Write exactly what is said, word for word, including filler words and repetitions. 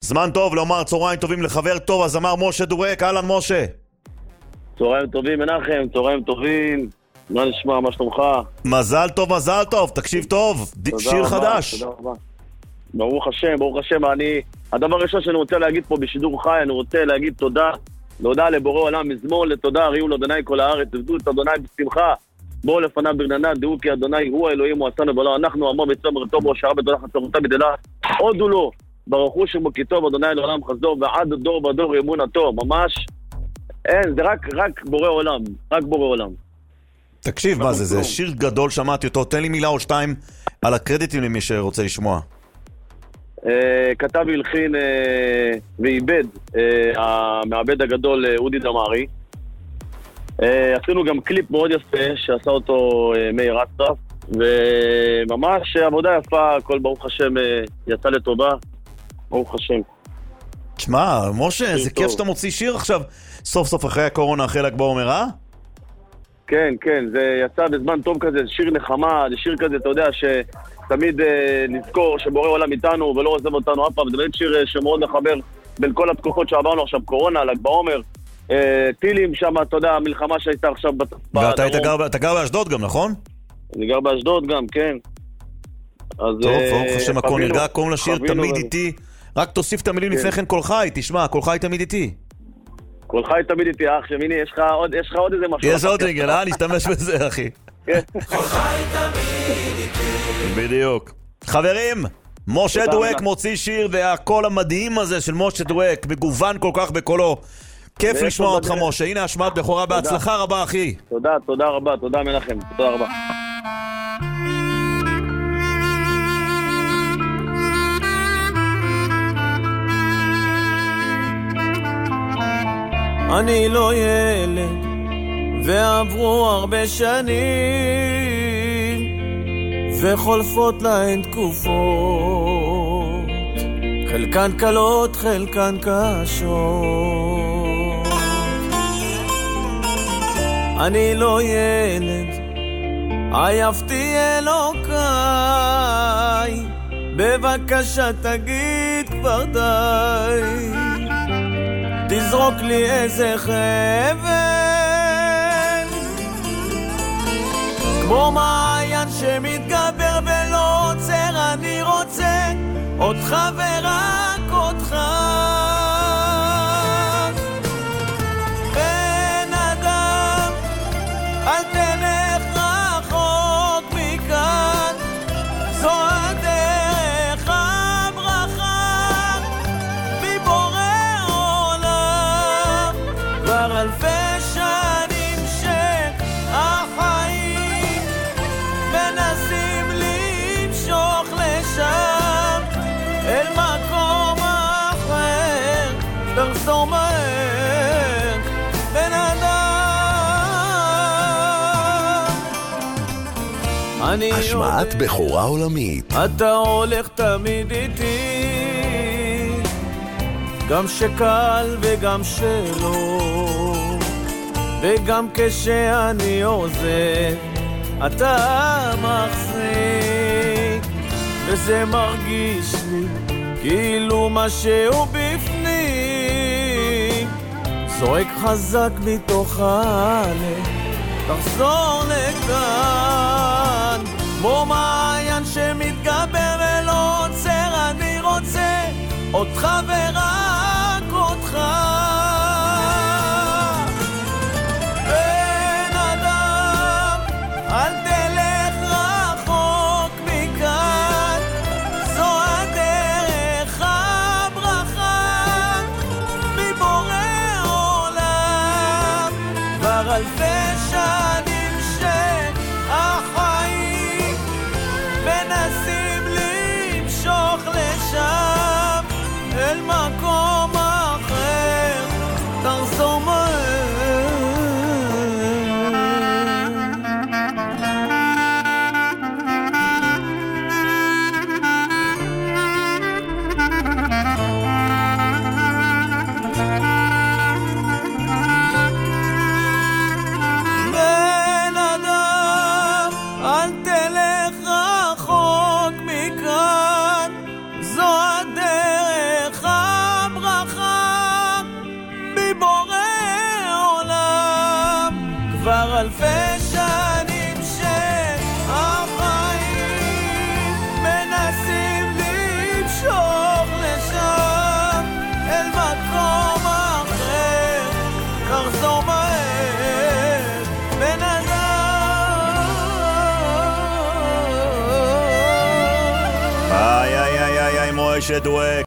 זמן טוב לומר צהריים טובים לחבר טוב, הזמר משה דורק. אהלן משה. צהריים טובים מנחם, צהריים טובים. מה נשמע, מה שלומך? מזל טוב, מזל טוב, תקשיב טוב. שיר חדש. תודה רבה. ברוך השם, ברוך השם. אני, הדבר הראשון שאני רוצה להגיד פה בשידור חי, אני רוצה להגיד תודה. תודה לבורא עולם מזמור, לתודה הריעו לאדוני כל הארץ, עבדו את אדוני בשמחה. בואו לפניו ברננה, דעו כי אדוני הוא האלוהים, הוא עשנו ולא אנחנו, עמו בצומר טוב, ראש הרע בתודה חצרותה בדלה. הודו לו, ברכו שמו כי טוב, אדוני לעולם חסדו, ועד דור ודור אמונתו. ממש, אין, זה רק, רק בורא עולם, רק בורא עולם. תקשיב, מה זה, זה שיר גדול, שמעתי אותו, תן לי מילה או שתיים על הקרדיטים למי שרוצה לשמוע. כתב והלחין ואיבד המעבד הגדול אודי דמרי. עשינו גם קליפ מאוד יפה שעשה אותו מאיר אסרף, וממש עבודה יפה, כל ברוך השם יצא לטובה, ברוך השם. תשמע, משה, זה כיף שאתה מוציא שיר עכשיו סוף סוף אחרי הקורונה, אחרי ל"ג בעומר, אה? כן, כן, זה יצא בזמן טוב כזה, זה שיר נחמה, זה שיר כזה, אתה יודע, שתמיד אה, נזכור שבורא עולם איתנו ולא עוזב אותנו אף פעם. זה באמת שיר אה, שמאוד מחבר בין כל התקופות שעברנו עכשיו, קורונה, ל"ג בעומר, אה, טילים שם, אתה יודע, המלחמה שהייתה עכשיו בדרום. ואתה היית גר, אתה גר באשדוד גם, נכון? אני גר באשדוד גם, כן. אז, טוב, אה, ברוך השם, הכל נרגע, קוראים לשיר תמיד ו... איתי. רק תוסיף את המילים כן. לפני כן כל חי, תשמע, כל חי תמיד איתי. כל חי תמיד איתי, אח שמיני, יש לך עוד, יש לך עוד איזה משהו. יש עוד רגל, אה? נשתמש בזה, אחי. כל חי תמיד איתי. בדיוק. חברים, משה דורק מוציא שיר, והקול המדהים הזה של משה דורק, מגוון כל כך בקולו. כיף לשמוע אותך, משה. הנה השמעת בכורה, בהצלחה רבה, אחי. תודה, תודה רבה, תודה מנחם, תודה רבה. אני לא ילד ועברו הרבה שנים וחולפות להן תקופות, חלקן קלות חלקן קשות. אני לא ילד, עייפתי אלוקיי, בבקשה תגיד כבר די, תזרוק לי איזה חבל, כמו מעיין שמתגבר ולא עוצר. אני רוצה אותך ורק אותך, בן אדם אל תלך רחוק מכאן, זו הדרך הברכה מבורא עולם. כבר אלפי שנים שהחיים מנסים למשוך לשם, אל מקום אחר, תחזור מהר, בן אדם. השמעת בכורה עולמית. אתה הולך תמיד איתי, גם שקל וגם שלא, וגם כשאני עוזב אתה מחזיק, וזה מרגיש לי כאילו משהו בפנים זורק חזק מתוך הלב, תחזור לכאן, כמו מעיין שמתגבר ולא עוצר. אני רוצה אותך ורק אותך, בן אדם אל תלך רחוק מכאן, זו הדרך הברכה מבורא עולם. כבר אלפי שנים שהחיים מנסים למשוך לשם, אל מקום אלפי שנים שהחיים מנסים למשוך לשם אל מקום אחר, תחזור מהר בן אדם. איי איי איי איי איי משה דואק,